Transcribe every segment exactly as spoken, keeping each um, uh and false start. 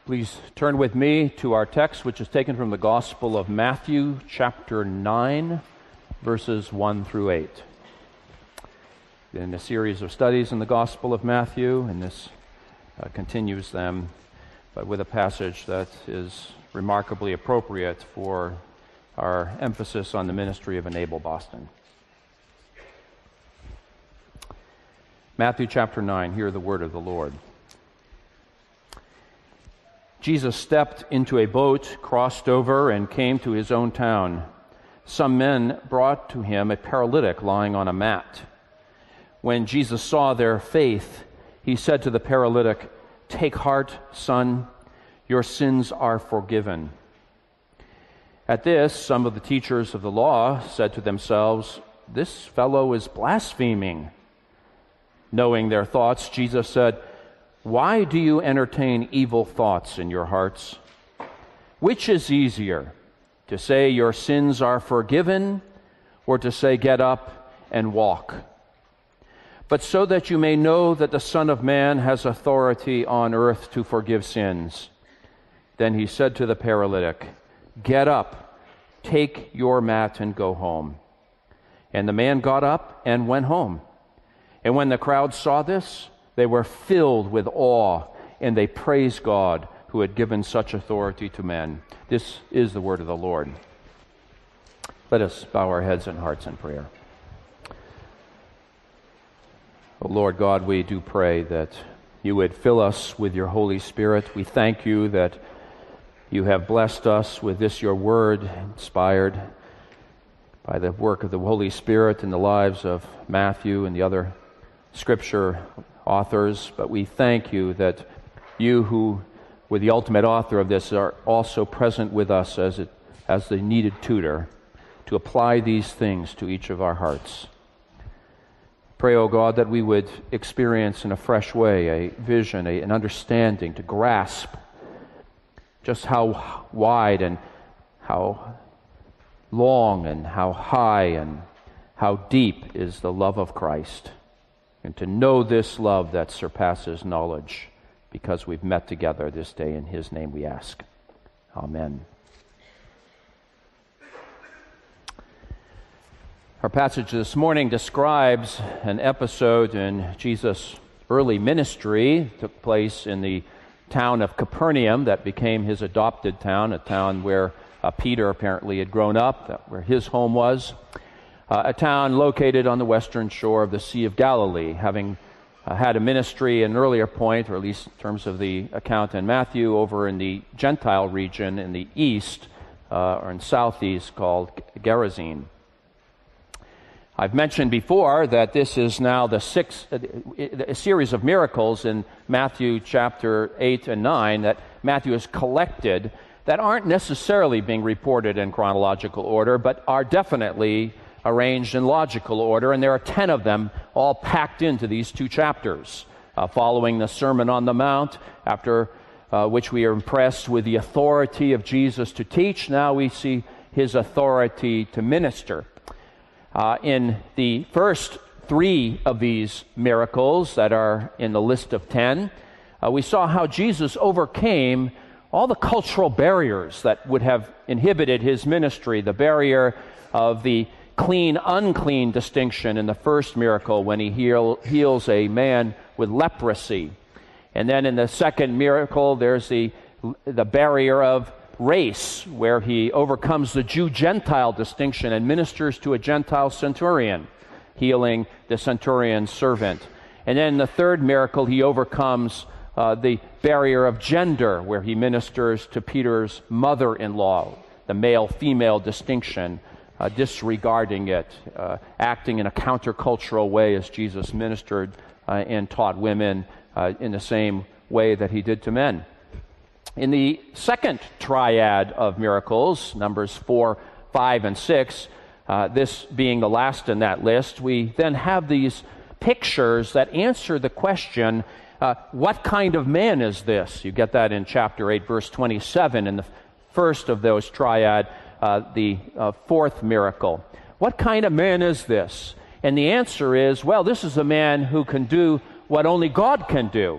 Please turn with me to our text, which is taken from the Gospel of Matthew, chapter nine, verses one through eight. In a series of studies in the Gospel of Matthew, and this uh, continues them, but with a passage that is remarkably appropriate for our emphasis on the ministry of Enable Boston. Matthew chapter nine, hear the word of the Lord. Jesus stepped into a boat, crossed over, and came to his own town. Some men brought to him a paralytic lying on a mat. When Jesus saw their faith, he said to the paralytic, "Take heart, son, your sins are forgiven." At this, some of the teachers of the law said to themselves, "This fellow is blaspheming." Knowing their thoughts, Jesus said, "Why do you entertain evil thoughts in your hearts? Which is easier, to say your sins are forgiven, or to say get up and walk? But so that you may know that the Son of Man has authority on earth to forgive sins." Then he said to the paralytic, "Get up, take your mat and go home." And the man got up and went home. And when the crowd saw this, they were filled with awe, and they praised God who had given such authority to men. This is the word of the Lord. Let us bow our heads and hearts in prayer. O Lord God, we do pray that you would fill us with your Holy Spirit. We thank you that you have blessed us with this your word, inspired by the work of the Holy Spirit in the lives of Matthew and the other Scripture authors, but we thank you that you, who were the ultimate author of this, are also present with us as it, as the needed tutor to apply these things to each of our hearts. Pray, O God, that we would experience in a fresh way a vision, a, an understanding, to grasp just how wide and how long and how high and how deep is the love of Christ, and to know this love that surpasses knowledge, because we've met together this day. In his name we ask. Amen. Our passage this morning describes an episode in Jesus' early ministry. It took place in the town of Capernaum that became his adopted town, a town where uh, Peter apparently had grown up, that where his home was. Uh, a town located on the western shore of the Sea of Galilee, having uh, had a ministry at an earlier point, or at least in terms of the account in Matthew, over in the Gentile region in the east, uh, or in southeast, called Gerasene. I've mentioned before that this is now the sixth, a series of miracles in Matthew chapter eight and nine that Matthew has collected that aren't necessarily being reported in chronological order, but are definitely arranged in logical order, and there are ten of them all packed into these two chapters, uh, following the Sermon on the Mount, after uh, which we are impressed with the authority of Jesus to teach. Now we see his authority to minister. Uh, in the first three of these miracles that are in the list of ten, uh, we saw how Jesus overcame all the cultural barriers that would have inhibited his ministry, the barrier of the clean, unclean distinction in the first miracle when he heal, heals a man with leprosy. And then in the second miracle, there's the, the barrier of race, where he overcomes the Jew-Gentile distinction and ministers to a Gentile centurion, healing the centurion's servant. And then in the third miracle, he overcomes uh, the barrier of gender, where he ministers to Peter's mother-in-law, the male-female distinction, Uh, disregarding it, uh, acting in a countercultural way as Jesus ministered uh, and taught women uh, in the same way that he did to men. In the second triad of miracles, numbers four, five, and six, uh, this being the last in that list, we then have these pictures that answer the question, uh, what kind of man is this? You get that in chapter eight, verse twenty-seven, in the first of those triad, Uh, the uh, fourth miracle. What kind of man is this? And the answer is, well, this is a man who can do what only God can do.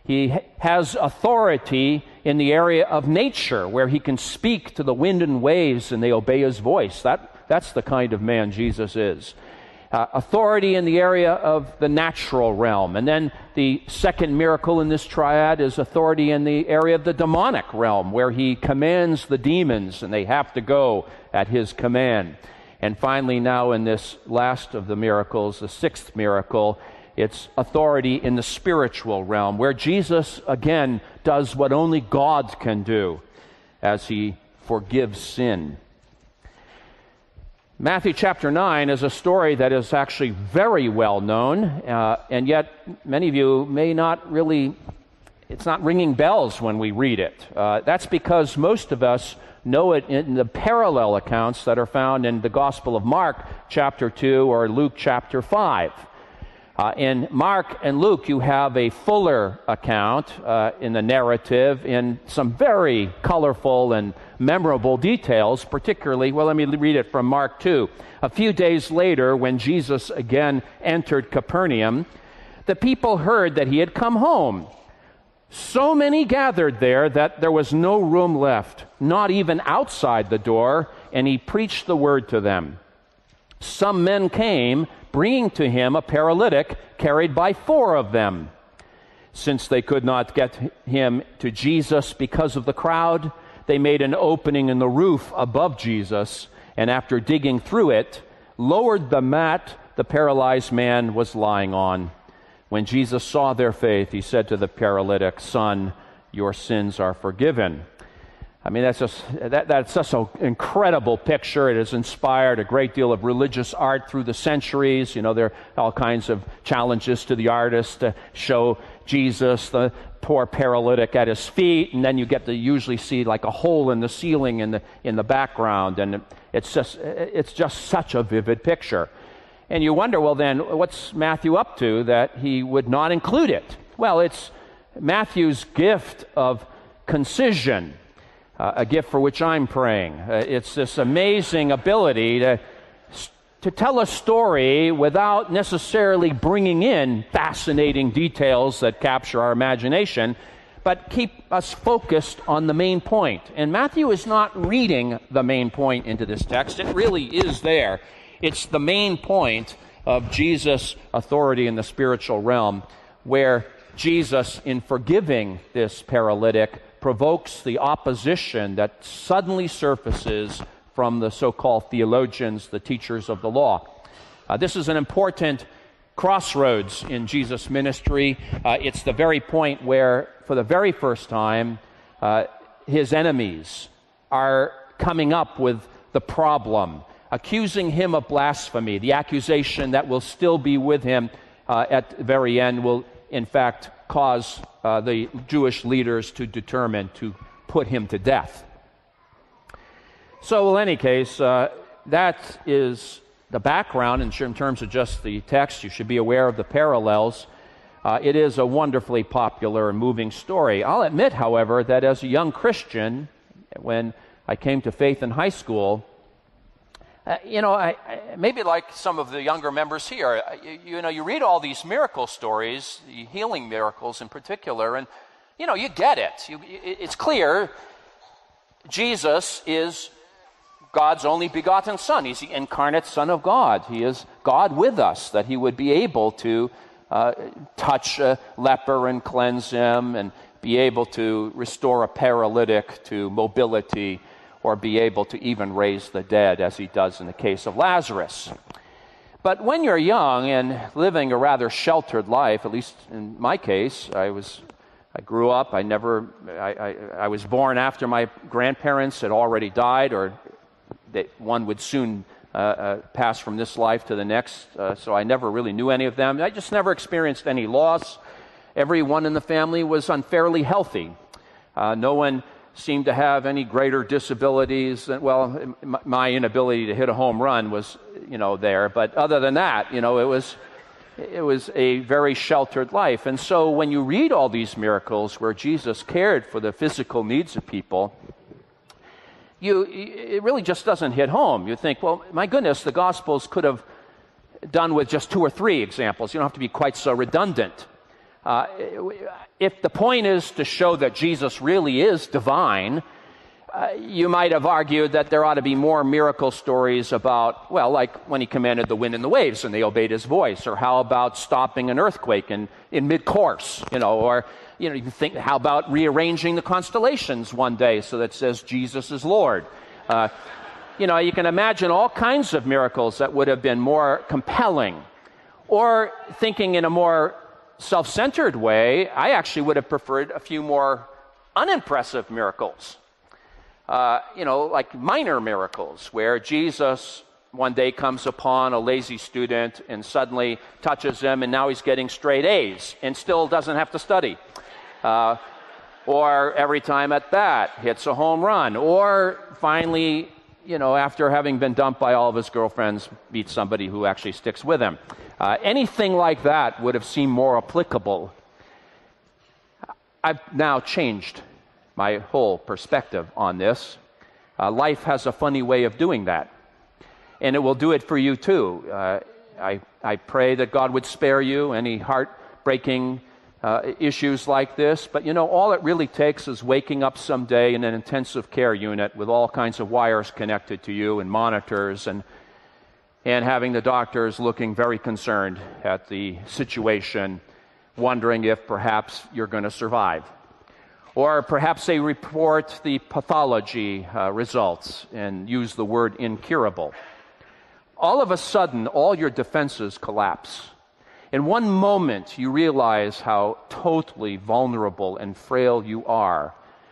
He ha- has authority in the area of nature, where he can speak to the wind and waves and they obey his voice. That, that's the kind of man Jesus is. Uh, authority in the area of the natural realm. And then the second miracle in this triad is authority in the area of the demonic realm, where he commands the demons and they have to go at his command. And finally, now in this last of the miracles, the sixth miracle, it's authority in the spiritual realm, where Jesus, again, does what only God can do as he forgives sin. Matthew chapter nine is a story that is actually very well known, uh, and yet many of you may not really, it's not ringing bells when we read it. Uh, that's because most of us know it in the parallel accounts that are found in the Gospel of Mark chapter two or Luke chapter five. Uh, in Mark and Luke, you have a fuller account uh, in the narrative in some very colorful and memorable details, particularly, well, let me read it from Mark two. A few days later, when Jesus again entered Capernaum, the people heard that he had come home. So many gathered there that there was no room left, not even outside the door, and he preached the word to them. Some men came, bringing to him a paralytic carried by four of them. Since they could not get him to Jesus because of the crowd, they made an opening in the roof above Jesus, and after digging through it, lowered the mat the paralyzed man was lying on. When Jesus saw their faith, he said to the paralytic, "Son, your sins are forgiven." I mean, that's just that, that's just an incredible picture. It has inspired a great deal of religious art through the centuries. You know, there are all kinds of challenges to the artist to show Jesus, the poor paralytic, at his feet, and then you get to usually see like a hole in the ceiling in the in the background, and it's just it's just such a vivid picture. And you wonder, well, then what's Matthew up to that he would not include it? Well, it's Matthew's gift of concision. Uh, a gift for which I'm praying. Uh, it's this amazing ability to, to tell a story without necessarily bringing in fascinating details that capture our imagination, but keep us focused on the main point. And Matthew is not reading the main point into this text. It really is there. It's the main point of Jesus' authority in the spiritual realm, where Jesus, in forgiving this paralytic, provokes the opposition that suddenly surfaces from the so-called theologians, the teachers of the law. Uh, this is an important crossroads in Jesus' ministry. Uh, it's the very point where, for the very first time, uh, his enemies are coming up with the problem, accusing him of blasphemy. The accusation that will still be with him uh, at the very end will, in fact, cause uh, the Jewish leaders to determine to put him to death. So, in any case, uh, that is the background in terms of just the text. You should be aware of the parallels. Uh, it is a wonderfully popular and moving story. I'll admit, however, that as a young Christian, when I came to faith in high school, Uh, you know, I, I, maybe like some of the younger members here, you, you know, you read all these miracle stories, the healing miracles in particular, and, you know, you get it. You, it's clear Jesus is God's only begotten Son. He's the incarnate Son of God. He is God with us, that he would be able to uh, touch a leper and cleanse him, and be able to restore a paralytic to mobility, or be able to even raise the dead, as he does in the case of Lazarus. But when you're young and living a rather sheltered life, at least in my case, I was, I grew up, I never, I, I, I was born after my grandparents had already died, or that one would soon uh, uh, pass from this life to the next, uh, so I never really knew any of them. I just never experienced any loss. Everyone in the family was unfairly healthy. Uh, no one seemed to have any greater disabilities than, well, my inability to hit a home run was, you know, there. But other than that, you know, it was it was a very sheltered life. And so when you read all these miracles where Jesus cared for the physical needs of people, you it really just doesn't hit home. You think, well, my goodness, the Gospels could have done with just two or three examples. You don't have to be quite so redundant. Uh, if the point is to show that Jesus really is divine, uh, you might have argued that there ought to be more miracle stories about, well, like when he commanded the wind and the waves and they obeyed his voice, or how about stopping an earthquake in, in mid-course, you know, or, you know, you think, how about rearranging the constellations one day so that it says Jesus is Lord? Uh, you know, you can imagine all kinds of miracles that would have been more compelling. Or thinking in a more self-centered way, I actually would have preferred a few more unimpressive miracles. Uh, you know, like minor miracles, where Jesus one day comes upon a lazy student and suddenly touches him, and now he's getting straight A's and still doesn't have to study. Uh, or every time at bat, hits a home run. Or finally, you know, after having been dumped by all of his girlfriends, meets somebody who actually sticks with him. Uh, anything like that would have seemed more applicable. I've now changed my whole perspective on this. Uh, life has a funny way of doing that, and it will do it for you too. Uh, I, I pray that God would spare you any heartbreaking uh, issues like this, but you know, all it really takes is waking up someday in an intensive care unit with all kinds of wires connected to you and monitors, and and having the doctors looking very concerned at the situation, wondering if perhaps you're going to survive. Or perhaps they report the pathology uh, results and use the word incurable. All of a sudden, all your defenses collapse. In one moment, you realize how totally vulnerable and frail you are.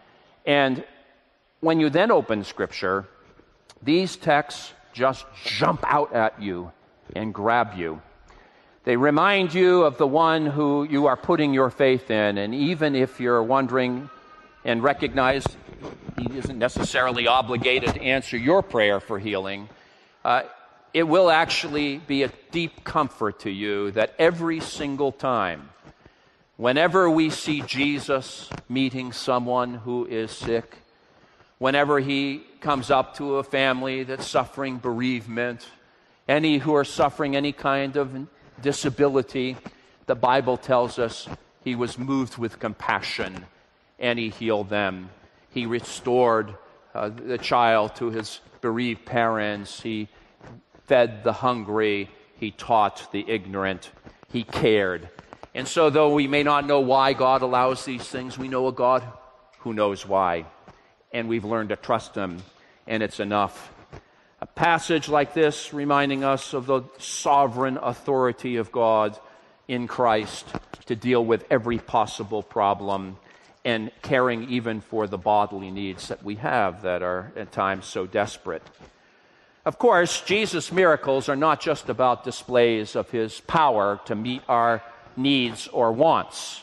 And when you then open Scripture, these texts just jump out at you and grab you. They remind you of the one who you are putting your faith in, and even if you're wondering and recognize he isn't necessarily obligated to answer your prayer for healing, uh, it will actually be a deep comfort to you that every single time, whenever we see Jesus meeting someone who is sick, whenever he comes up to a family that's suffering bereavement, any who are suffering any kind of disability, the Bible tells us he was moved with compassion and he healed them. He restored uh, the child to his bereaved parents. He fed the hungry. He taught the ignorant. He cared. And so though we may not know why God allows these things, we know a God who knows why. And we've learned to trust him, and it's enough. A passage like this reminding us of the sovereign authority of God in Christ to deal with every possible problem and caring even for the bodily needs that we have that are at times so desperate. Of course, Jesus' miracles are not just about displays of his power to meet our needs or wants.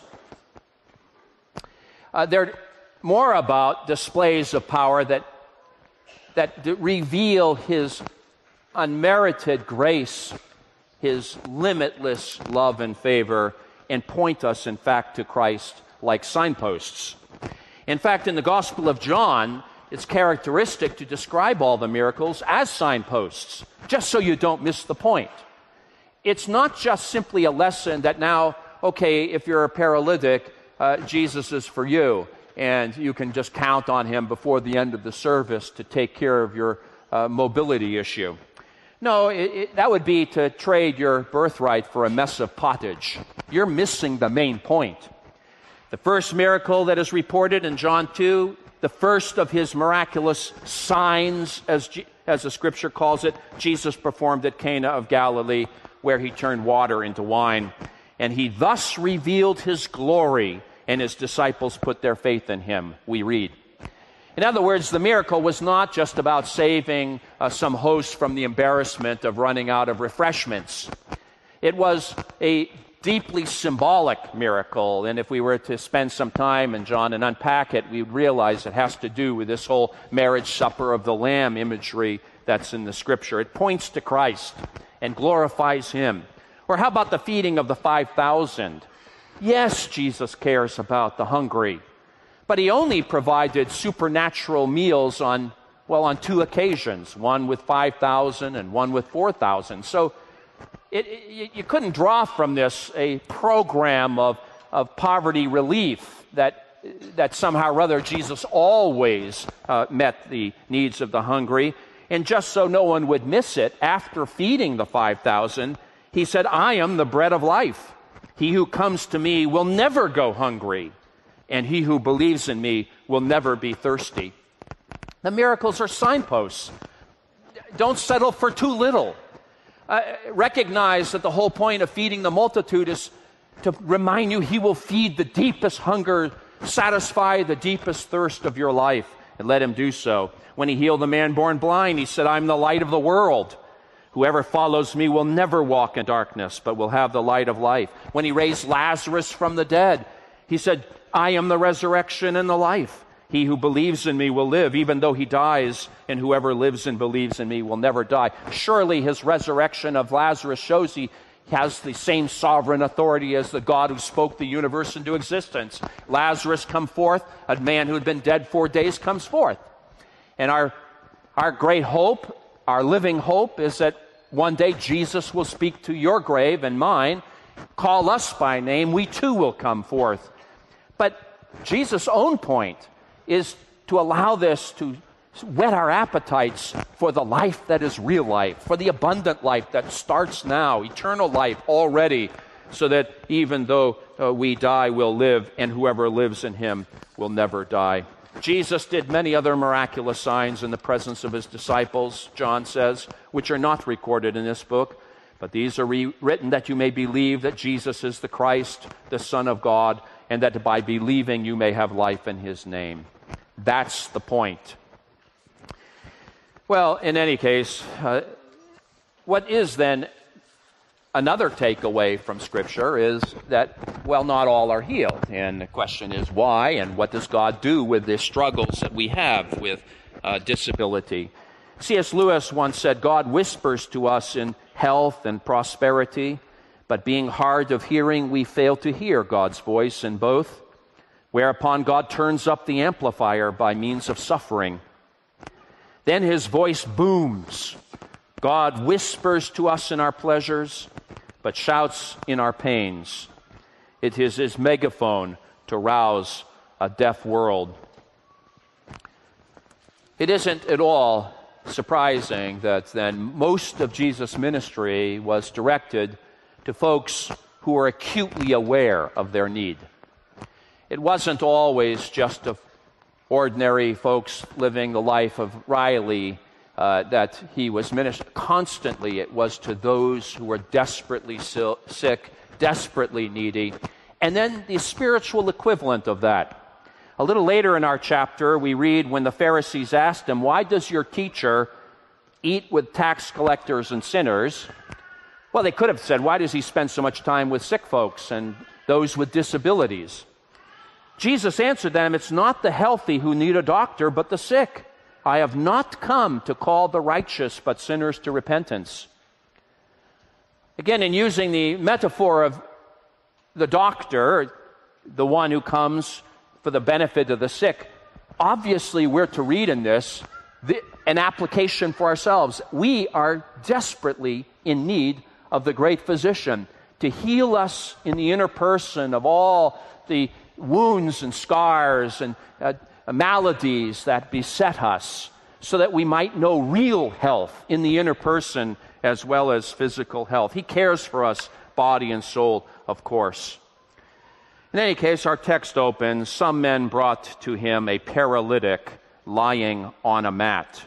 Uh, they're more about displays of power that that reveal his unmerited grace, his limitless love and favor, and point us, in fact, to Christ like signposts. In fact, in the Gospel of John, it's characteristic to describe all the miracles as signposts, just so you don't miss the point. It's not just simply a lesson that now, okay, if you're a paralytic, uh, Jesus is for you, and you can just count on him before the end of the service to take care of your uh, mobility issue. No, it, it, that would be to trade your birthright for a mess of pottage. You're missing the main point. The first miracle that is reported in John two, the first of his miraculous signs, as, G- as the scripture calls it, Jesus performed at Cana of Galilee, where he turned water into wine. And he thus revealed his glory, and his disciples put their faith in him, we read. In other words, the miracle was not just about saving uh, some host from the embarrassment of running out of refreshments. It was a deeply symbolic miracle, and if we were to spend some time in John and unpack it, we would realize it has to do with this whole marriage supper of the Lamb imagery that's in the scripture. It points to Christ and glorifies him. Or how about the feeding of the five thousand? Yes, Jesus cares about the hungry, but he only provided supernatural meals on, well, on two occasions, one with five thousand and one with four thousand. So it, it, you couldn't draw from this a program of of poverty relief, that that somehow or other Jesus always uh, met the needs of the hungry. And just so no one would miss it, after feeding the five thousand, he said, I am the bread of life. He who comes to me will never go hungry, and he who believes in me will never be thirsty. The miracles are signposts. Don't settle for too little. Uh, recognize that the whole point of feeding the multitude is to remind you he will feed the deepest hunger, satisfy the deepest thirst of your life, and let him do so. When he healed the man born blind, he said, I'm the light of the world. Whoever follows me will never walk in darkness, but will have the light of life. When he raised Lazarus from the dead, he said, I am the resurrection and the life. He who believes in me will live, even though he dies, and whoever lives and believes in me will never die. Surely his resurrection of Lazarus shows he has the same sovereign authority as the God who spoke the universe into existence. Lazarus come forth, a man who had been dead four days comes forth. And our, our great hope, our living hope, is that one day Jesus will speak to your grave and mine, call us by name, we too will come forth. But Jesus' own point is to allow this to whet our appetites for the life that is real life, for the abundant life that starts now, eternal life already, so that even though uh, we die, we'll live, and whoever lives in him will never die. Jesus did many other miraculous signs in the presence of his disciples, John says, which are not recorded in this book, but these are re- written that you may believe that Jesus is the Christ, the Son of God, and that by believing you may have life in his name. That's the point. Well, in any case, uh, what is then another takeaway from Scripture is that, well, not all are healed. And the question is why, and what does God do with the struggles that we have with uh, disability? C S Lewis once said, God whispers to us in health and prosperity, but being hard of hearing, we fail to hear God's voice in both, whereupon God turns up the amplifier by means of suffering. Then his voice booms. God whispers to us in our pleasures, but shouts in our pains. It is his megaphone to rouse a deaf world. It isn't at all surprising that then most of Jesus' ministry was directed to folks who are acutely aware of their need. It wasn't always just of ordinary folks living the life of Riley uh, that he was ministering. Constantly it was to those who were desperately sil- sick, desperately needy. And then the spiritual equivalent of that. A little later in our chapter, we read when the Pharisees asked him, why does your teacher eat with tax collectors and sinners? Well, they could have said, why does he spend so much time with sick folks and those with disabilities? Jesus answered them, it's not the healthy who need a doctor, but the sick. I have not come to call the righteous, but sinners to repentance. Again, in using the metaphor of the doctor, the one who comes for the benefit of the sick, obviously we're to read in this the, an application for ourselves. We are desperately in need of the great physician to heal us in the inner person of all the wounds and scars and uh, maladies that beset us, so that we might know real health in the inner person as well as physical health. He cares for us, body and soul, of course. In any case, our text opens, some men brought to him a paralytic lying on a mat.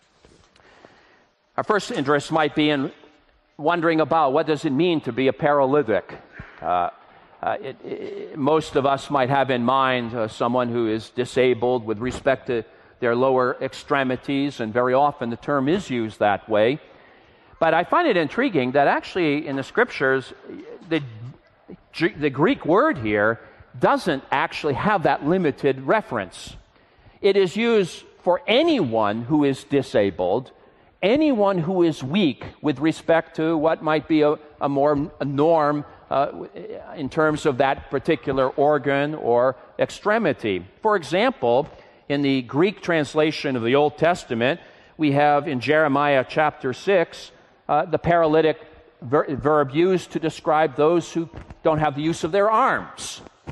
Our first interest might be in wondering about what does it mean to be a paralytic. Uh, Uh, it, it, most of us might have in mind uh, someone who is disabled with respect to their lower extremities, and very often the term is used that way. But I find it intriguing that actually in the Scriptures, the, the Greek word here doesn't actually have that limited reference. It is used for anyone who is disabled, anyone who is weak with respect to what might be a, a more a norm Uh, in terms of that particular organ or extremity. For example, in the Greek translation of the Old Testament, we have in Jeremiah chapter six, uh, the paralytic ver- verb used to describe those who don't have the use of their arms.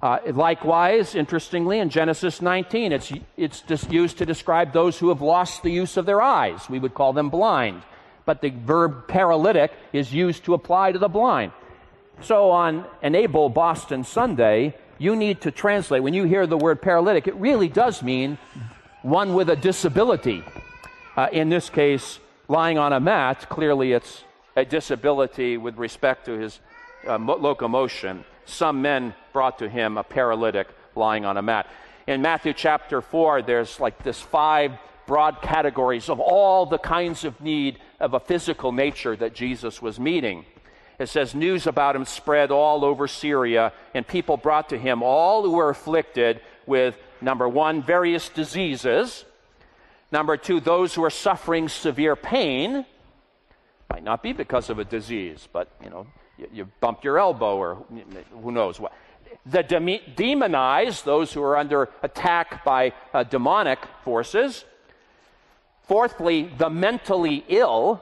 Uh, likewise, interestingly, in Genesis nineteen, it's, it's just used to describe those who have lost the use of their eyes. We would call them blind. But the verb paralytic is used to apply to the blind. So on Enable Boston Sunday, you need to translate. When you hear the word paralytic, it really does mean one with a disability. Uh, in this case, lying on a mat, clearly it's a disability with respect to his uh, mo- locomotion. Some men brought to him a paralytic lying on a mat. In Matthew chapter four, there's like this five broad categories of all the kinds of need of a physical nature that Jesus was meeting. It says, news about him spread all over Syria, and people brought to him all who were afflicted with, number one, various diseases. Number two, those who are suffering severe pain. Might not be because of a disease, but, you know, you, you bumped your elbow or who knows what. The de- demonized, those who are under attack by uh, demonic forces. Fourthly, the mentally ill,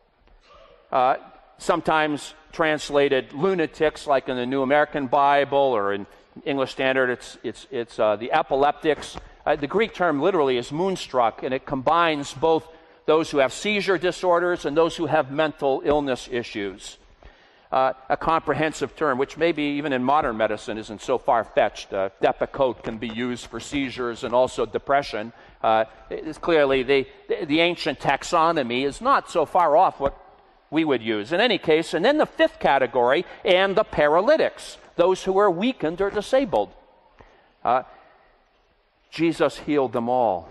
uh, sometimes translated lunatics, like in the New American Bible or in English Standard, it's it's it's uh, the epileptics. Uh, the Greek term literally is moonstruck, and it combines both those who have seizure disorders and those who have mental illness issues. Uh, a comprehensive term, which maybe even in modern medicine isn't so far-fetched. Uh, Depakote can be used for seizures and also depression. Uh, it's clearly the, the ancient taxonomy is not so far off what we would use. In any case, and then the fifth category, and the paralytics, those who are weakened or disabled. Uh, Jesus healed them all.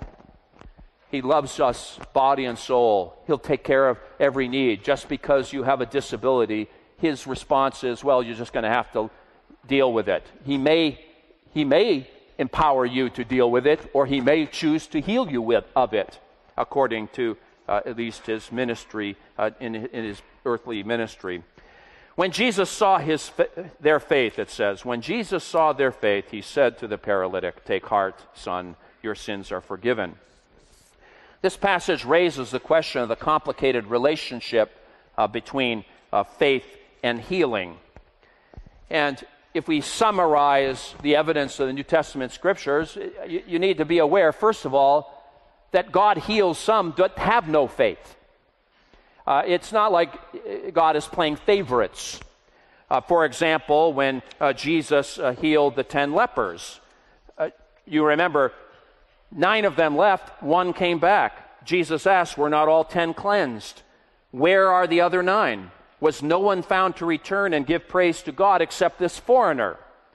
He loves us, body and soul. He'll take care of every need. Just because you have a disability, his response is, well, you're just going to have to deal with it. He may, he may empower you to deal with it, or he may choose to heal you with, of it, according to uh, at least his ministry, uh, in, in his earthly ministry. When Jesus saw his fa- their faith, it says, when Jesus saw their faith, he said to the paralytic, take heart, son, your sins are forgiven. This passage raises the question of the complicated relationship uh, between uh, faith and healing. And if we summarize the evidence of the New Testament scriptures, you, you need to be aware, first of all, that God heals some that have no faith. Uh, it's not like God is playing favorites. Uh, for example, when uh, Jesus uh, healed the ten lepers, uh, you remember, nine of them left, one came back. Jesus asked, were not all ten cleansed? Where are the other nine? Was no one found to return and give praise to God except this foreigner?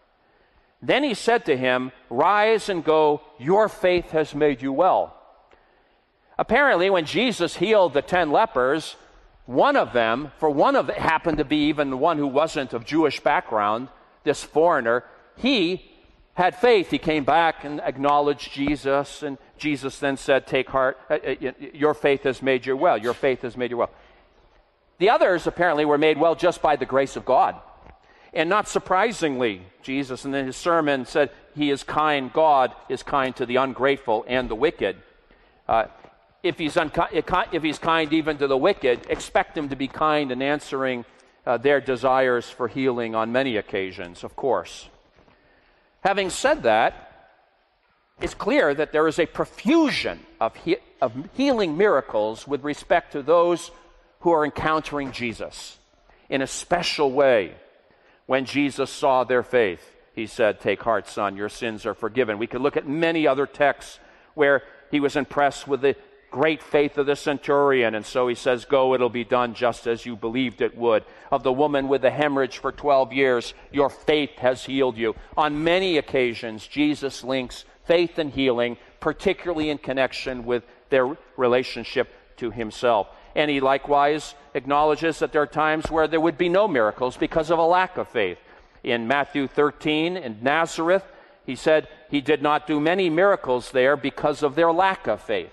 Then he said to him, rise and go, your faith has made you well. Apparently, when Jesus healed the ten lepers, one of them, for one of them happened to be even the one who wasn't of Jewish background, this foreigner, he had faith. He came back and acknowledged Jesus, and Jesus then said, take heart, uh, uh, your faith has made you well. Your faith has made you well. The others apparently were made well just by the grace of God. And not surprisingly, Jesus in his sermon said, he is kind, God is kind to the ungrateful and the wicked. Uh, if, he's unki- if he's kind even to the wicked, expect him to be kind in answering uh, their desires for healing on many occasions, of course. Having said that, it's clear that there is a profusion of, he- of healing miracles with respect to those who are encountering Jesus in a special way. When Jesus saw their faith, he said, take heart, son, your sins are forgiven. We could look at many other texts where he was impressed with the great faith of the centurion, and so he says, go, it'll be done just as you believed it would. Of the woman with the hemorrhage for twelve years, your faith has healed you. On many occasions, Jesus links faith and healing, particularly in connection with their relationship to himself. And he likewise acknowledges that there are times where there would be no miracles because of a lack of faith. In Matthew thirteen, in Nazareth, he said he did not do many miracles there because of their lack of faith.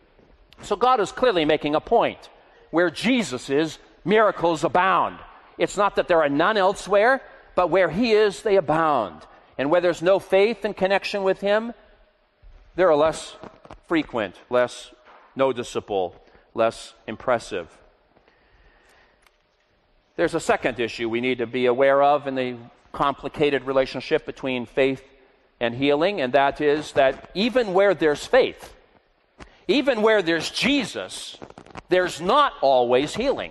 So God is clearly making a point. Where Jesus is, miracles abound. It's not that there are none elsewhere, but where he is, they abound. And where there's no faith in connection with him, they are less frequent, less noticeable, less impressive. There's a second issue we need to be aware of in the complicated relationship between faith and healing, and that is that even where there's faith, even where there's Jesus, there's not always healing.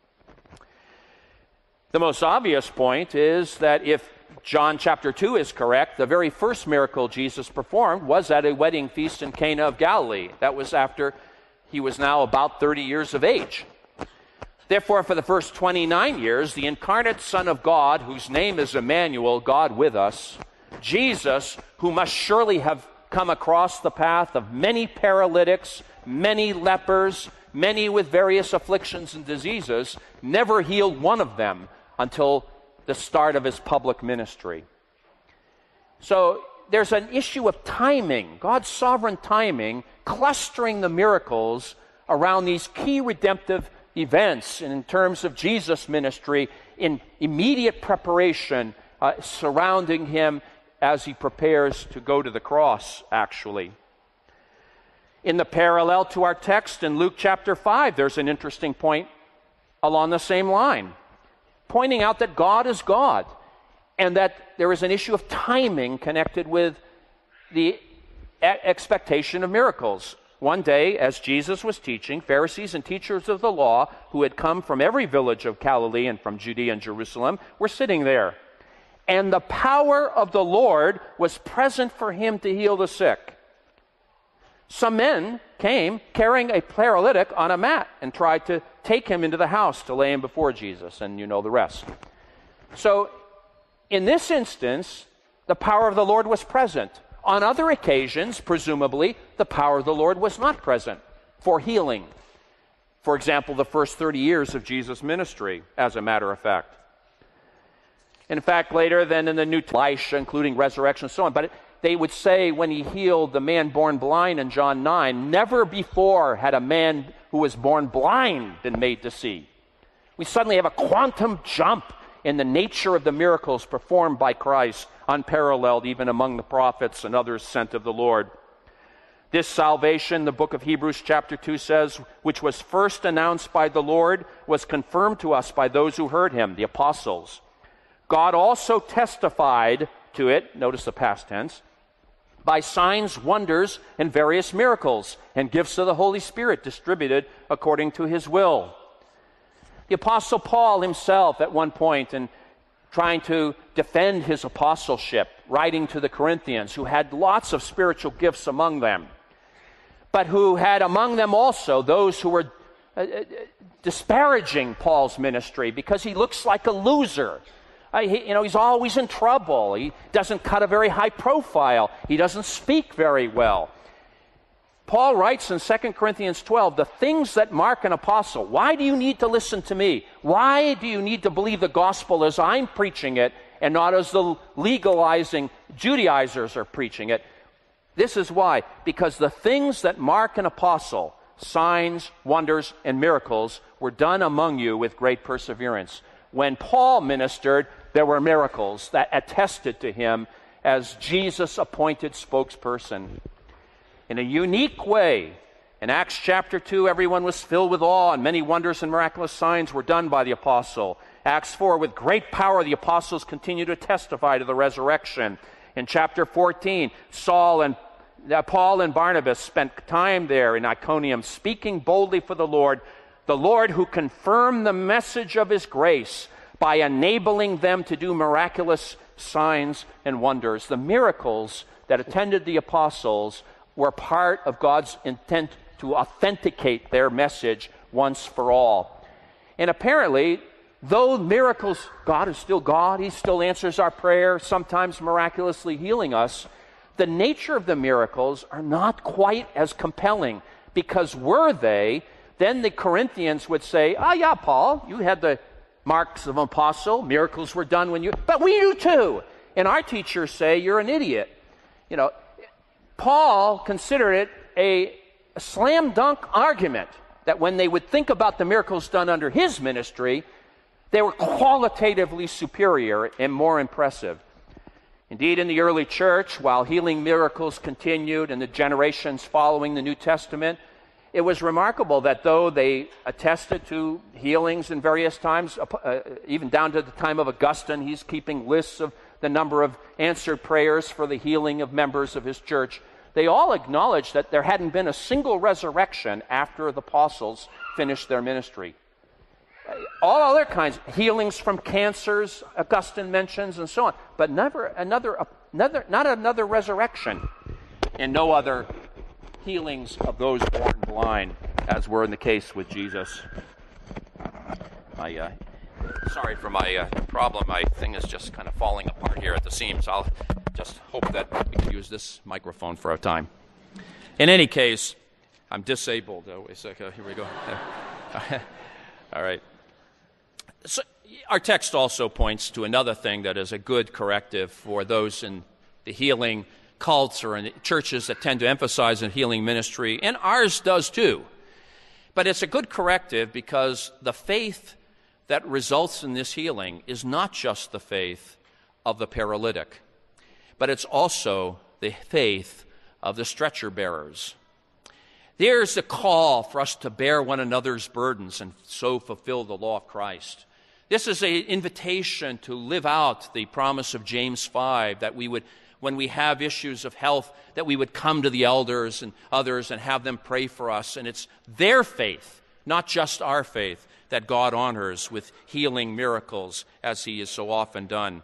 The most obvious point is that if John chapter two is correct, the very first miracle Jesus performed was at a wedding feast in Cana of Galilee. That was after he was now about thirty years of age. Therefore, for the first twenty-nine years, the incarnate Son of God, whose name is Emmanuel, God with us, Jesus, who must surely have come across the path of many paralytics, many lepers, many with various afflictions and diseases, never healed one of them until the start of his public ministry. So there's an issue of timing, God's sovereign timing, clustering the miracles around these key redemptive events in terms of Jesus' ministry in immediate preparation uh, surrounding him as he prepares to go to the cross, actually. In the parallel to our text in Luke chapter five, there's an interesting point along the same line, pointing out that God is God and that there is an issue of timing connected with the e- expectation of miracles. One day, as Jesus was teaching, Pharisees and teachers of the law who had come from every village of Galilee and from Judea and Jerusalem were sitting there. And the power of the Lord was present for him to heal the sick. Some men came carrying a paralytic on a mat and tried to take him into the house to lay him before Jesus, and you know the rest. So, in this instance, the power of the Lord was present. On other occasions, presumably, the power of the Lord was not present for healing. For example, the first thirty years of Jesus' ministry, as a matter of fact. In fact, later then in the New Elisha, including resurrection and so on, but it, they would say when he healed the man born blind in John nine, never before had a man who was born blind been made to see. We suddenly have a quantum jump in the nature of the miracles performed by Christ, unparalleled even among the prophets and others sent of the Lord. This salvation, the book of Hebrews chapter two says, which was first announced by the Lord, was confirmed to us by those who heard him, the apostles. God also testified to it, notice the past tense, by signs, wonders, and various miracles, and gifts of the Holy Spirit distributed according to his will. The Apostle Paul himself, at one point, in trying to defend his apostleship, writing to the Corinthians, who had lots of spiritual gifts among them, but who had among them also those who were uh, disparaging Paul's ministry because he looks like a loser. Uh, he, you know, he's always in trouble. He doesn't cut a very high profile. He doesn't speak very well. Paul writes in Second Corinthians twelve, the things that mark an apostle. Why do you need to listen to me? Why do you need to believe the gospel as I'm preaching it and not as the legalizing Judaizers are preaching it? This is why. Because the things that mark an apostle, signs, wonders, and miracles, were done among you with great perseverance. When Paul ministered, there were miracles that attested to him as Jesus' appointed spokesperson. In a unique way, in Acts chapter two, everyone was filled with awe, and many wonders and miraculous signs were done by the apostle. Acts four, with great power, the apostles continued to testify to the resurrection. In chapter fourteen, Saul and uh, Paul and Barnabas spent time there in Iconium, speaking boldly for the Lord, the Lord who confirmed the message of his grace by enabling them to do miraculous signs and wonders. The miracles that attended the apostles were part of God's intent to authenticate their message once for all. And apparently, though miracles, God is still God, he still answers our prayer, sometimes miraculously healing us, the nature of the miracles are not quite as compelling, because were they, then the Corinthians would say, oh yeah, Paul, you had the marks of an apostle, miracles were done when you, but we do too. And our teachers say, you're an idiot. You know, Paul considered it a, a slam dunk argument that when they would think about the miracles done under his ministry, they were qualitatively superior and more impressive. Indeed, in the early church, while healing miracles continued in the generations following the New Testament, It was remarkable that though they attested to healings in various times, uh, even down to the time of Augustine, he's keeping lists of the number of answered prayers for the healing of members of his church. They all acknowledged that there hadn't been a single resurrection after the apostles finished their ministry. All other kinds, healings from cancers, Augustine mentions, and so on, but never another, another, not another resurrection, and no other healings of those born blind, as were in the case with Jesus. I, uh, sorry for my uh, problem. My thing is just kind of falling apart here at the seams. I'll just hope that we can use this microphone for a time. In any case, I'm disabled. Oh, wait a second. Here we go. All right. So our text also points to another thing that is a good corrective for those in the healing cults or in churches that tend to emphasize a healing ministry, and ours does too. But it's a good corrective because the faith that results in this healing is not just the faith of the paralytic, but it's also the faith of the stretcher bearers. There's a call for us to bear one another's burdens and so fulfill the law of Christ. This is an invitation to live out the promise of James five, that we would, when we have issues of health, that we would come to the elders and others and have them pray for us. And it's their faith, not just our faith, that God honors with healing miracles, as he has so often done.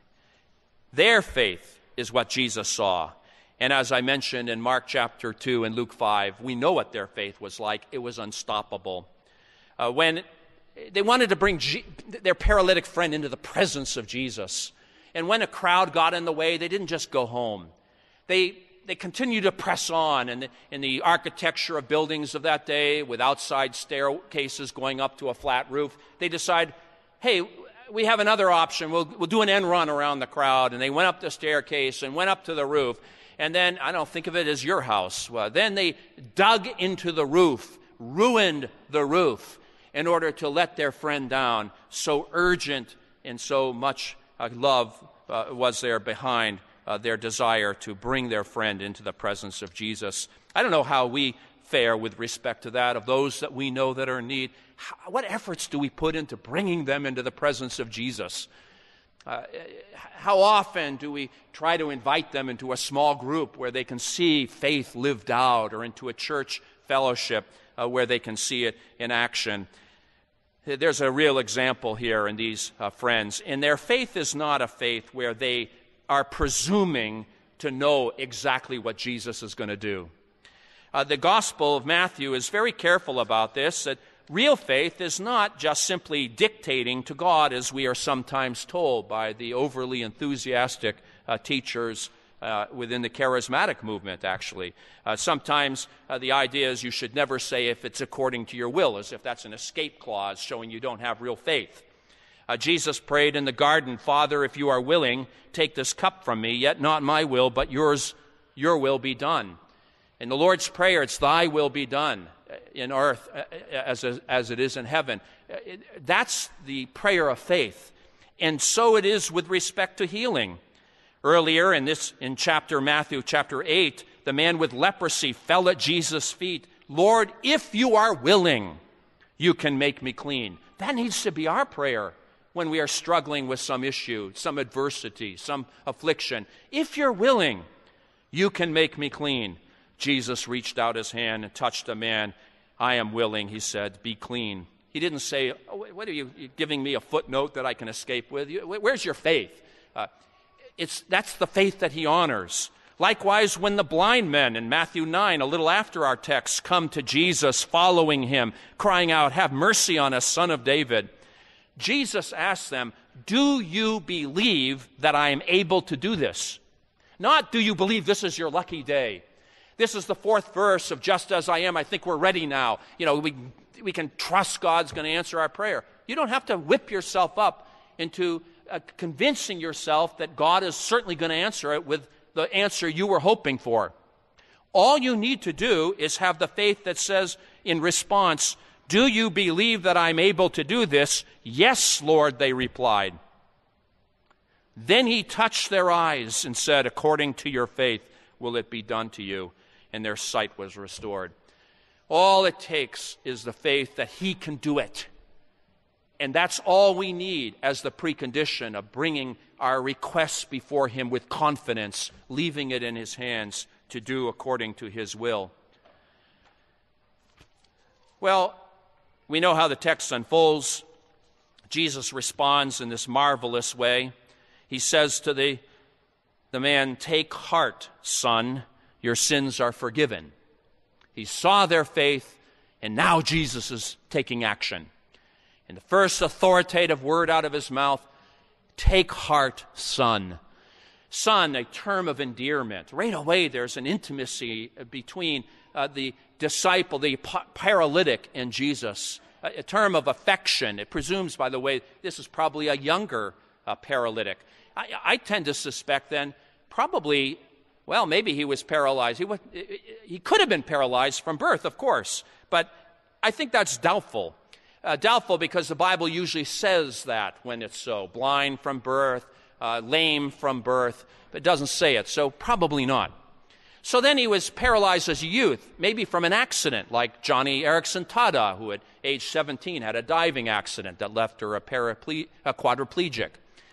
Their faith is what Jesus saw. And as I mentioned in Mark chapter two and Luke five, we know what their faith was like. It was unstoppable. Uh, when they wanted to bring G- their paralytic friend into the presence of Jesus, and when a crowd got in the way, they didn't just go home. They they continued to press on in the, in the architecture of buildings of that day, with outside staircases going up to a flat roof. They decide, hey, we have another option. We'll, we'll do an end run around the crowd. And they went up the staircase and went up to the roof. And then, I don't think of it as your house. Well, then they dug into the roof, ruined the roof in order to let their friend down. So urgent and so much uh, love uh, was there behind uh, their desire to bring their friend into the presence of Jesus. I don't know how we fare with respect to that, of those that we know that are in need. How, what efforts do we put into bringing them into the presence of Jesus? Uh, how often do we try to invite them into a small group where they can see faith lived out, or into a church fellowship uh, where they can see it in action? There's a real example here in these uh, friends. And their faith is not a faith where they are presuming to know exactly what Jesus is going to do. Uh, the Gospel of Matthew is very careful about this, that real faith is not just simply dictating to God, as we are sometimes told by the overly enthusiastic uh, teachers uh, within the charismatic movement, actually. Uh, sometimes uh, the idea is you should never say if it's according to your will, as if that's an escape clause showing you don't have real faith. Uh, Jesus prayed in the garden, Father, if you are willing, take this cup from me, yet not my will, but yours, your will be done. In the Lord's Prayer, it's thy will be done in earth as, as it is in heaven. That's the prayer of faith. And so it is with respect to healing. Earlier in this, in chapter Matthew chapter eight, the man with leprosy fell at Jesus' feet. Lord, if you are willing, you can make me clean. That needs to be our prayer when we are struggling with some issue, some adversity, some affliction. If you're willing, you can make me clean. Jesus reached out his hand and touched the man. I am willing, he said, be clean. He didn't say, oh, what are you, you giving me a footnote that I can escape with? Where's your faith? Uh, it's, that's the faith that he honors. Likewise, when the blind men in Matthew nine, a little after our text, come to Jesus following him, crying out, have mercy on us, Son of David. Jesus asks them, do you believe that I am able to do this? Not, do you believe this is your lucky day? This is the fourth verse of Just As I Am. I think we're ready now. You know, we, we can trust God's going to answer our prayer. You don't have to whip yourself up into uh, convincing yourself that God is certainly going to answer it with the answer you were hoping for. All you need to do is have the faith that says in response, do you believe that I'm able to do this? Yes, Lord, they replied. Then he touched their eyes and said, according to your faith will it be done to you. And their sight was restored. All it takes is the faith that he can do it. And that's all we need as the precondition of bringing our requests before him with confidence, leaving it in his hands to do according to his will. Well, we know how the text unfolds. Jesus responds in this marvelous way. He says to the, the man, "Take heart, son, your sins are forgiven." He saw their faith, and now Jesus is taking action. And the first authoritative word out of his mouth, "Take heart, son." Son, a term of endearment. Right away, there's an intimacy between uh, the disciple, the pa- paralytic, and Jesus. A, a term of affection. It presumes, by the way, this is probably a younger uh, paralytic. I, I tend to suspect then, probably, well, maybe he was paralyzed. He, was, he could have been paralyzed from birth, of course, but I think that's doubtful. Uh, doubtful because the Bible usually says that when it's so. Blind from birth, uh, lame from birth, but it doesn't say it, so probably not. So then he was paralyzed as a youth, maybe from an accident, like Johnny Erickson Tada, who at age seventeen had a diving accident that left her a, paraple- a quadriplegic.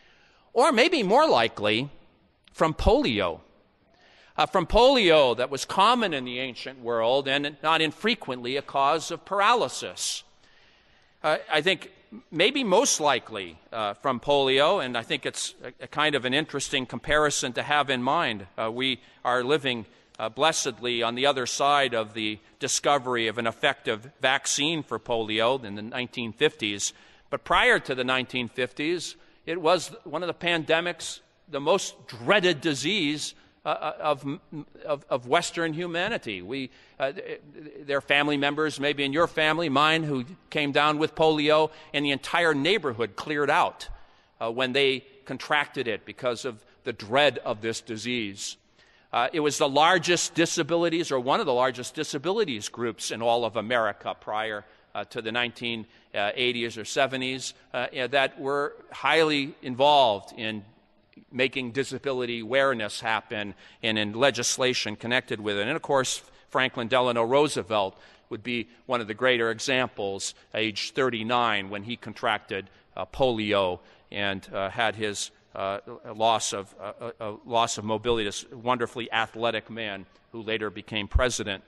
Or maybe more likely, from polio. Uh, from polio that was common in the ancient world and not infrequently a cause of paralysis. Uh, I think maybe most likely uh, from polio, and I think it's a, a kind of an interesting comparison to have in mind. Uh, we are living uh, blessedly on the other side of the discovery of an effective vaccine for polio in the nineteen fifties. But prior to the nineteen fifties, it was one of the pandemics, the most dreaded disease Uh, of, of of Western humanity. We, uh, there are family members, maybe in your family, mine, who came down with polio, and the entire neighborhood cleared out uh, when they contracted it because of the dread of this disease. Uh, it was the largest disabilities, or one of the largest disabilities groups in all of America prior uh, to the nineteen eighties or seventies uh, that were highly involved in making disability awareness happen and in legislation connected with it. And of course, Franklin Delano Roosevelt would be one of the greater examples, age thirty-nine, when he contracted uh, polio and uh, had his uh, loss of uh, uh, loss of mobility. This wonderfully athletic man who later became president.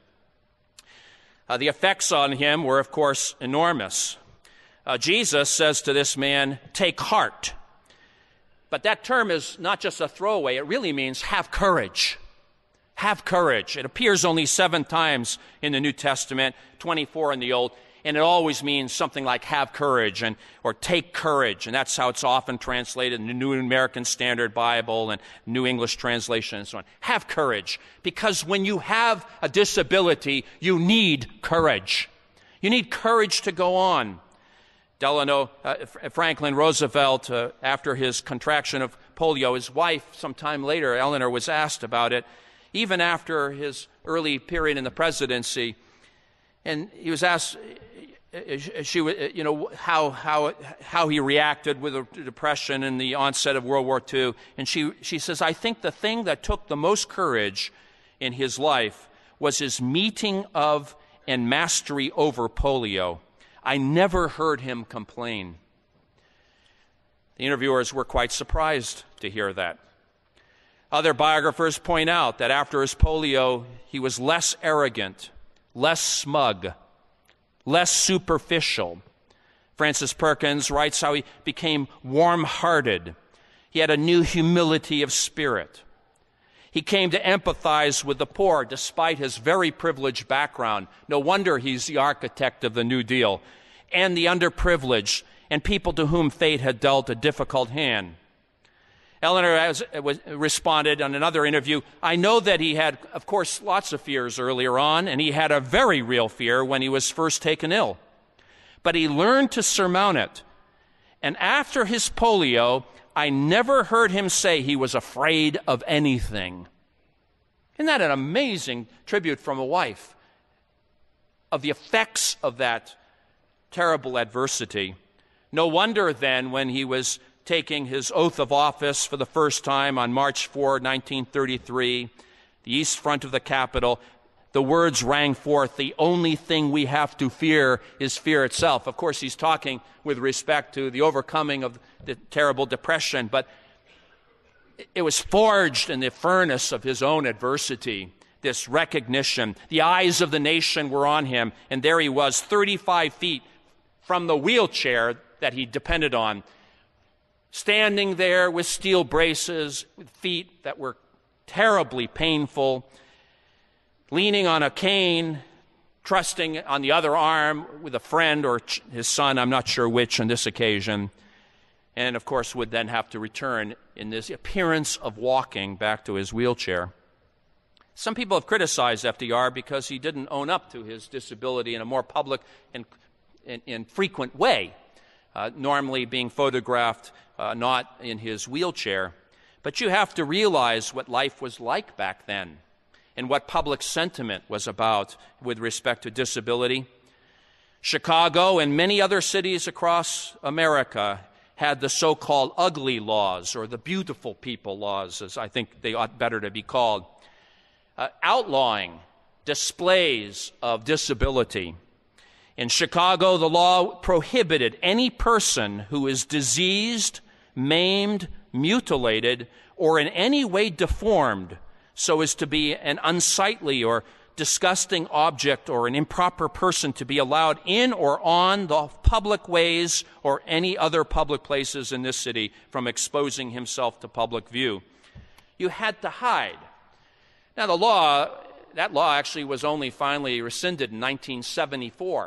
Uh, the effects on him were, of course, enormous. Uh, Jesus says to this man, "Take heart." But that term is not just a throwaway. It really means have courage. Have courage. It appears only seven times in the New Testament, twenty-four in the Old, and it always means something like have courage and or take courage, and that's how it's often translated in the New American Standard Bible and New English Translation and so on. Have courage, because when you have a disability, you need courage. You need courage to go on. Delano, uh, Franklin Roosevelt, uh, after his contraction of polio, his wife, sometime later, Eleanor, was asked about it, even after his early period in the presidency. And he was asked, she, you know, how how how he reacted with the depression and the onset of World War Two. And she she says, "I think the thing that took the most courage in his life was his meeting of and mastery over polio. I never heard him complain." The interviewers were quite surprised to hear that. Other biographers point out that after his polio, he was less arrogant, less smug, less superficial. Francis Perkins writes how he became warm-hearted. He had a new humility of spirit. He came to empathize with the poor despite his very privileged background. No wonder he's the architect of the New Deal. And the underprivileged and people to whom fate had dealt a difficult hand. Eleanor has, was, responded on another interview, "I know that he had, of course, lots of fears earlier on, and he had a very real fear when he was first taken ill. But he learned to surmount it. And after his polio, I never heard him say he was afraid of anything." Isn't that an amazing tribute from a wife of the effects of that terrible adversity? No wonder then, when he was taking his oath of office for the first time on March fourth, nineteen thirty-three, the east front of the Capitol, the words rang forth, "The only thing we have to fear is fear itself." Of course, he's talking with respect to the overcoming of the terrible depression, but it was forged in the furnace of his own adversity, this recognition. The eyes of the nation were on him, and there he was, thirty-five feet from the wheelchair that he depended on, standing there with steel braces, with feet that were terribly painful, leaning on a cane, trusting on the other arm with a friend or ch- his son, I'm not sure which on this occasion, and of course would then have to return in this appearance of walking back to his wheelchair. Some people have criticized F D R because he didn't own up to his disability in a more public and, and, and frequent way, uh, normally being photographed uh, not in his wheelchair. But you have to realize what life was like back then and what public sentiment was about with respect to disability. Chicago and many other cities across America had the so-called ugly laws, or the beautiful people laws, as I think they ought better to be called, uh, outlawing displays of disability. In Chicago, the law prohibited any person who is diseased, maimed, mutilated, or in any way deformed so as to be an unsightly or disgusting object or an improper person to be allowed in or on the public ways or any other public places in this city from exposing himself to public view. You had to hide. Now, the law, that law actually was only finally rescinded in nineteen seventy-four.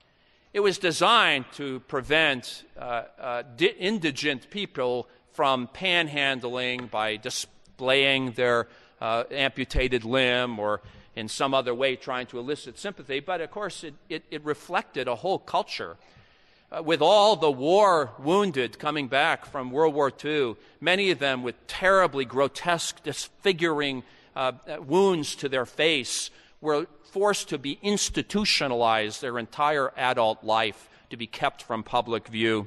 It was designed to prevent uh, uh, di- indigent people from panhandling by displaying their uh, amputated limb or in some other way trying to elicit sympathy. But of course, it, it, it reflected a whole culture. Uh, with all the war wounded coming back from World War Two, many of them with terribly grotesque, disfiguring uh, wounds to their face, were forced to be institutionalized their entire adult life to be kept from public view.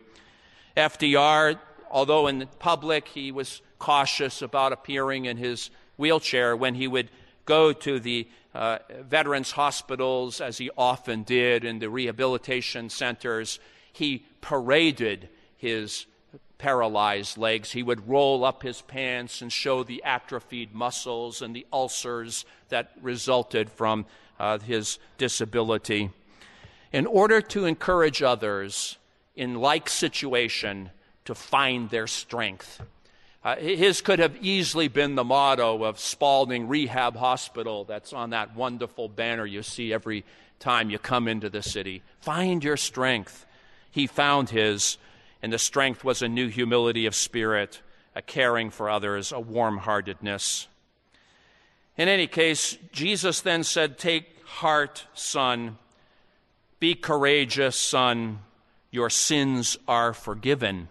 F D R, although in public he was cautious about appearing in his wheelchair, when he would go to the uh, veterans hospitals, as he often did, in the rehabilitation centers, he paraded his paralyzed legs. He would roll up his pants and show the atrophied muscles and the ulcers that resulted from uh, his disability, in order to encourage others in like situation to find their strength. Uh, his could have easily been the motto of Spalding Rehab Hospital that's on that wonderful banner you see every time you come into the city. Find your strength. He found his, and the strength was a new humility of spirit, a caring for others, a warm-heartedness. In any case, Jesus then said, "Take heart, son. Be courageous, son. Your sins are forgiven."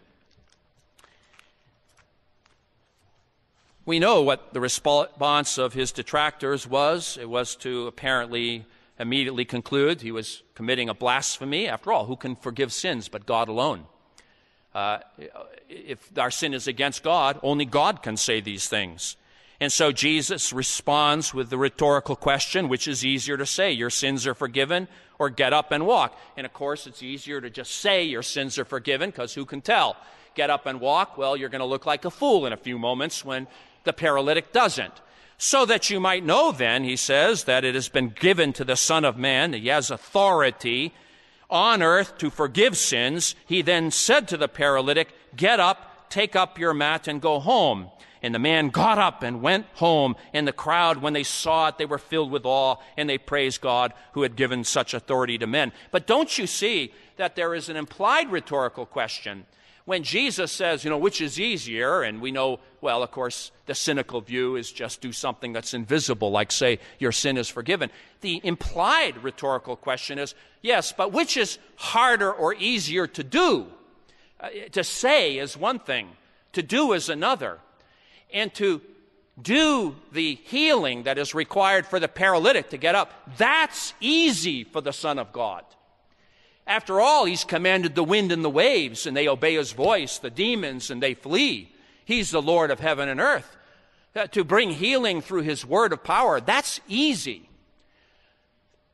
We know what the response of his detractors was. It was to apparently immediately conclude he was committing a blasphemy. After all, who can forgive sins but God alone? Uh, if our sin is against God, only God can say these things. And so Jesus responds with the rhetorical question, which is easier to say, your sins are forgiven, or get up and walk. And of course, it's easier to just say your sins are forgiven, because who can tell? Get up and walk, well, you're going to look like a fool in a few moments when the paralytic doesn't. So that you might know then, he says, that it has been given to the Son of Man, that he has authority on earth to forgive sins. He then said to the paralytic, get up, take up your mat, and go home. And the man got up and went home, and the crowd, when they saw it, they were filled with awe, and they praised God who had given such authority to men. But don't you see that there is an implied rhetorical question? When Jesus says, you know, which is easier, and we know, well, of course, the cynical view is just do something that's invisible, like say, your sin is forgiven. The implied rhetorical question is, yes, but which is harder or easier to do? Uh, to say is one thing, to do is another. And to do the healing that is required for the paralytic to get up, that's easy for the Son of God. After all, he's commanded the wind and the waves, and they obey his voice, the demons, and they flee. He's the Lord of heaven and earth. Uh, to bring healing through his word of power, that's easy.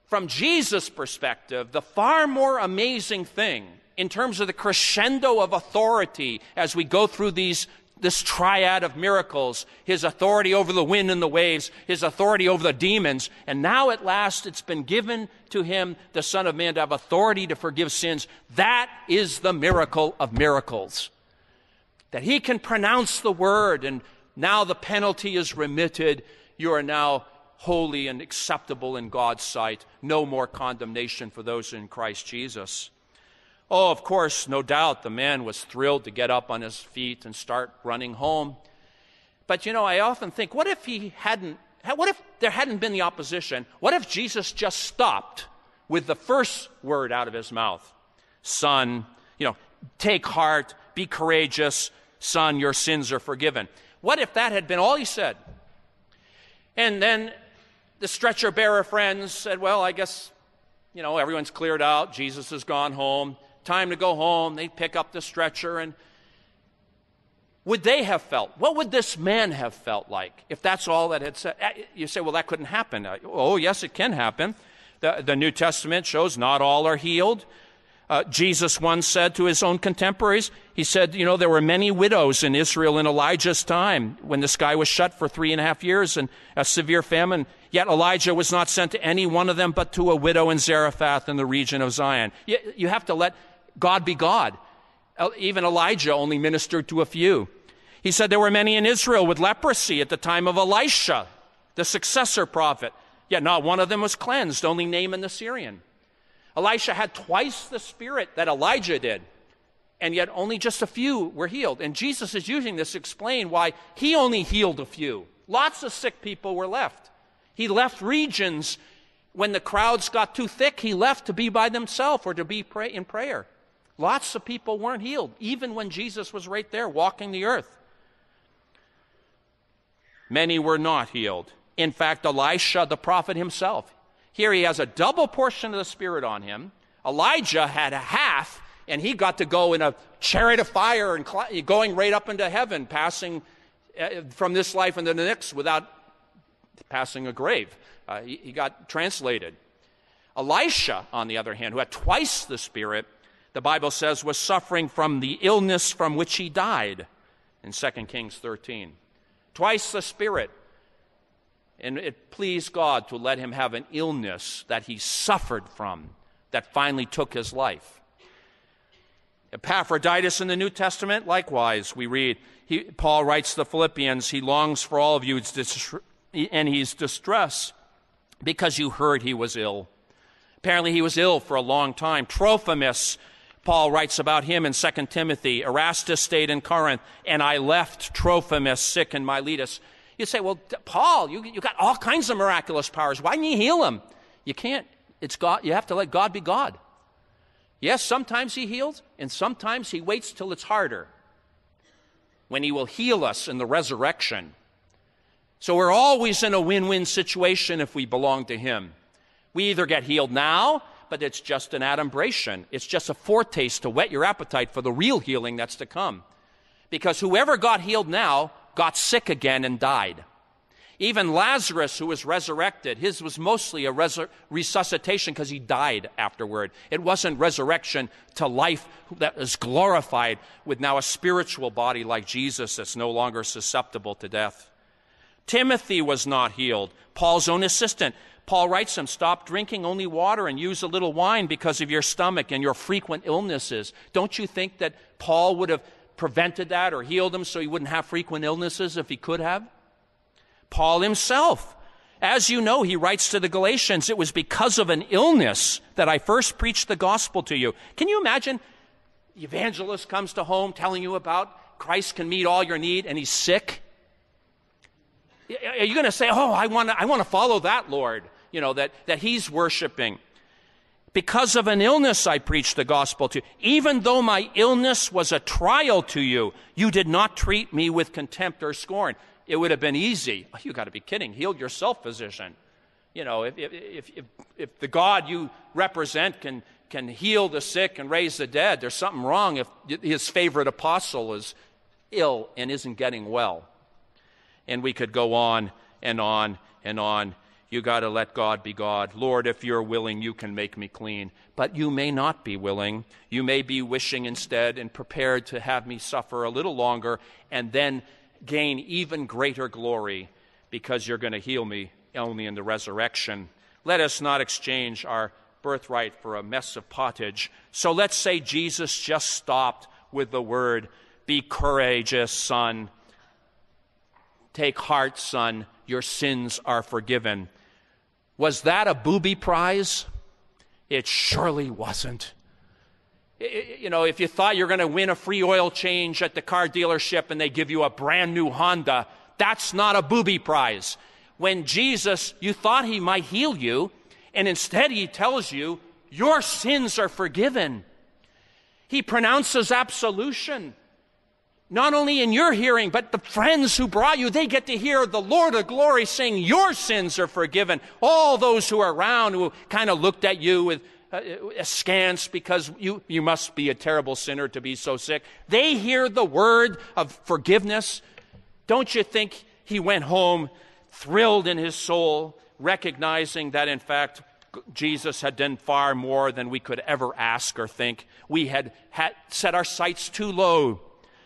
from Jesus' perspective, the far more amazing thing in terms of the crescendo of authority as we go through these this triad of miracles, his authority over the wind and the waves, his authority over the demons, and now at last it's been given to him, the Son of Man, to have authority to forgive sins. That is the miracle of miracles. That he can pronounce the word, and now the penalty is remitted. You are now holy and acceptable in God's sight. No more condemnation for those in Christ Jesus. Oh, of course, no doubt the man was thrilled to get up on his feet and start running home. But, you know, I often think, what if he hadn't, what if there hadn't been the opposition? What if Jesus just stopped with the first word out of his mouth? Son, you know, take heart, be courageous, son, your sins are forgiven. What if that had been all he said? And then the stretcher bearer friends said, well, I guess, you know, everyone's cleared out. Jesus has gone home. Time to go home. They pick up the stretcher. And would they have felt? What would this man have felt like if that's all that had said? You say, well, that couldn't happen. Oh, yes, it can happen. The, the New Testament shows not all are healed. Uh, Jesus once said to his own contemporaries, he said, you know, there were many widows in Israel in Elijah's time when the sky was shut for three and a half years and a severe famine. Yet Elijah was not sent to any one of them but to a widow in Zarephath in the region of Zion. You, you have to let God be God. Even Elijah only ministered to a few. He said there were many in Israel with leprosy at the time of Elisha, the successor prophet. Yet not one of them was cleansed, only Naaman the Syrian. Elisha had twice the spirit that Elijah did, and yet only just a few were healed. And Jesus is using this to explain why he only healed a few. Lots of sick people were left. He left regions when the crowds got too thick. He left to be by himself or to be pray in prayer. Lots of people weren't healed, even when Jesus was right there walking the earth. Many were not healed. In fact, Elisha, the prophet himself, here he has a double portion of the Spirit on him. Elijah had a half, and he got to go in a chariot of fire and cl- going right up into heaven, passing uh, from this life into the next without passing a grave. Uh, he, he got translated. Elisha, on the other hand, who had twice the Spirit, the Bible says was suffering from the illness from which he died in Second Kings thirteen. Twice the Spirit. And it pleased God to let him have an illness that he suffered from that finally took his life. Epaphroditus in the New Testament, likewise, we read, he, Paul writes to the Philippians, he longs for all of you and he's distressed because you heard he was ill. Apparently he was ill for a long time. Trophimus, Paul writes about him in Second Timothy. Erastus stayed in Corinth, and I left Trophimus sick in Miletus. You say, well, Paul, you, you got all kinds of miraculous powers. Why didn't you heal him? You can't. It's God. You have to let God be God. Yes, sometimes he heals, and sometimes he waits till it's harder, when he will heal us in the resurrection. So we're always in a win-win situation if we belong to him. We either get healed now, but it's just an adumbration. It's just a foretaste to whet your appetite for the real healing that's to come. Because whoever got healed now got sick again and died. Even Lazarus, who was resurrected, his was mostly a resur- resuscitation because he died afterward. It wasn't resurrection to life that is glorified with now a spiritual body like Jesus that's no longer susceptible to death. Timothy was not healed. Paul's own assistant. Paul writes him, stop drinking only water and use a little wine because of your stomach and your frequent illnesses. Don't you think that Paul would have prevented that or healed him so he wouldn't have frequent illnesses if he could have? Paul himself, as you know, he writes to the Galatians, it was because of an illness that I first preached the gospel to you. Can you imagine? The evangelist comes to home telling you about Christ can meet all your need and he's sick. Are you going to say, oh, I want to I want to follow that Lord, you know, that, that he's worshiping? Because of an illness I preached the gospel to you. Even though my illness was a trial to you, you did not treat me with contempt or scorn. It would have been easy. Oh, you got to be kidding. Heal yourself, physician. You know, if, if, if, if the God you represent can, can heal the sick and raise the dead, there's something wrong if his favorite apostle is ill and isn't getting well. And we could go on and on and on. You got to let God be God. Lord, if you're willing, you can make me clean. But you may not be willing. You may be wishing instead and prepared to have me suffer a little longer and then gain even greater glory because you're going to heal me only in the resurrection. Let us not exchange our birthright for a mess of pottage. So let's say Jesus just stopped with the word, be courageous, son. Take heart, son. Your sins are forgiven. Was that a booby prize? It surely wasn't. You know, if you thought you were going to win a free oil change at the car dealership and they give you a brand new Honda, that's not a booby prize. When Jesus, you thought he might heal you, and instead he tells you, your sins are forgiven. He pronounces absolution. Not only in your hearing, but the friends who brought you, they get to hear the Lord of glory saying, your sins are forgiven. All those who are around who kind of looked at you with uh, askance because you, you must be a terrible sinner to be so sick. They hear the word of forgiveness. Don't you think he went home thrilled in his soul, recognizing that in fact Jesus had done far more than we could ever ask or think? We had, had set our sights too low.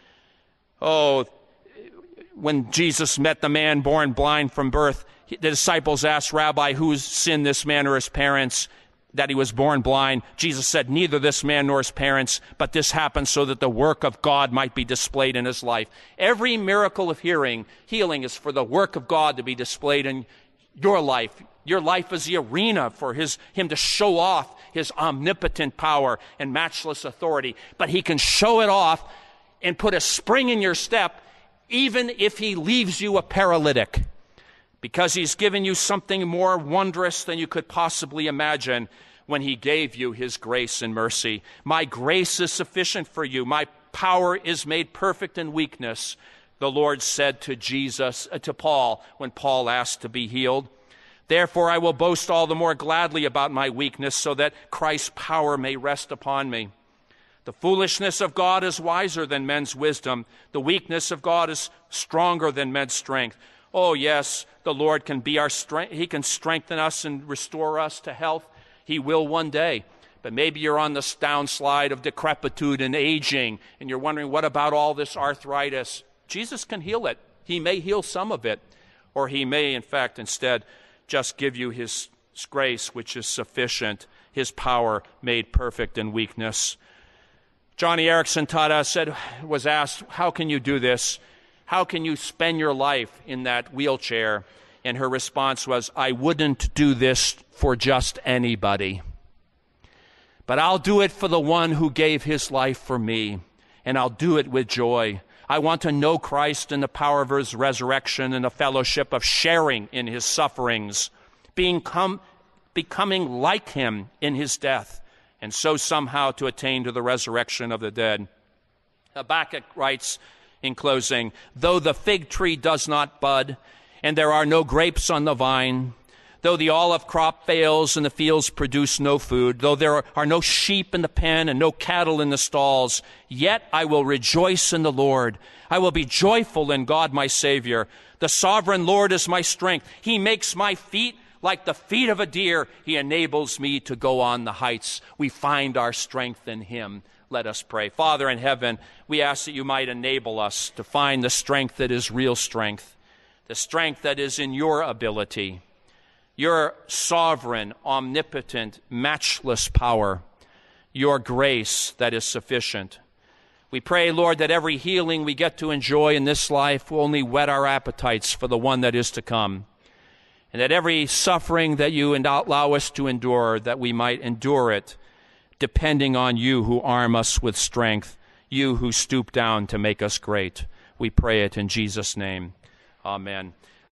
Oh, when Jesus met the man born blind from birth, the disciples asked, Rabbi, whose sinned this man or his parents that he was born blind? Jesus said, neither this man nor his parents, but this happened so that the work of God might be displayed in his life. Every miracle of hearing, healing is for the work of God to be displayed in your life. Your life is the arena for his, him to show off his omnipotent power and matchless authority. But he can show it off and put a spring in your step, even if he leaves you a paralytic, because he's given you something more wondrous than you could possibly imagine when he gave you his grace and mercy. My grace is sufficient for you. My power is made perfect in weakness, the Lord said to Jesus, uh, to Paul, when Paul asked to be healed. Therefore, I will boast all the more gladly about my weakness, so that Christ's power may rest upon me. The foolishness of God is wiser than men's wisdom. The weakness of God is stronger than men's strength. Oh, yes, the Lord can be our strength. He can strengthen us and restore us to health. He will one day. But maybe you're on the downslide of decrepitude and aging, and you're wondering, what about all this arthritis? Jesus can heal it. He may heal some of it, or he may, in fact, instead just give you his grace, which is sufficient, his power made perfect in weakness. Johnny Erickson taught us, said, was asked, how can you do this? How can you spend your life in that wheelchair? And her response was, I wouldn't do this for just anybody. But I'll do it for the one who gave his life for me, and I'll do it with joy. I want to know Christ and the power of his resurrection and the fellowship of sharing in his sufferings, being come, becoming like him in his death, and so somehow to attain to the resurrection of the dead. Habakkuk writes in closing, though the fig tree does not bud, and there are no grapes on the vine, though the olive crop fails and the fields produce no food, though there are no sheep in the pen and no cattle in the stalls, yet I will rejoice in the Lord. I will be joyful in God my Savior. The sovereign Lord is my strength. He makes my feet like the feet of a deer. He enables me to go on the heights. We find our strength in him. Let us pray. Father in heaven, we ask that you might enable us to find the strength that is real strength, the strength that is in your ability, your sovereign, omnipotent, matchless power, your grace that is sufficient. We pray, Lord, that every healing we get to enjoy in this life will only whet our appetites for the one that is to come. And that every suffering that you allow us to endure, that we might endure it, depending on you who arm us with strength, you who stoop down to make us great. We pray it in Jesus' name. Amen.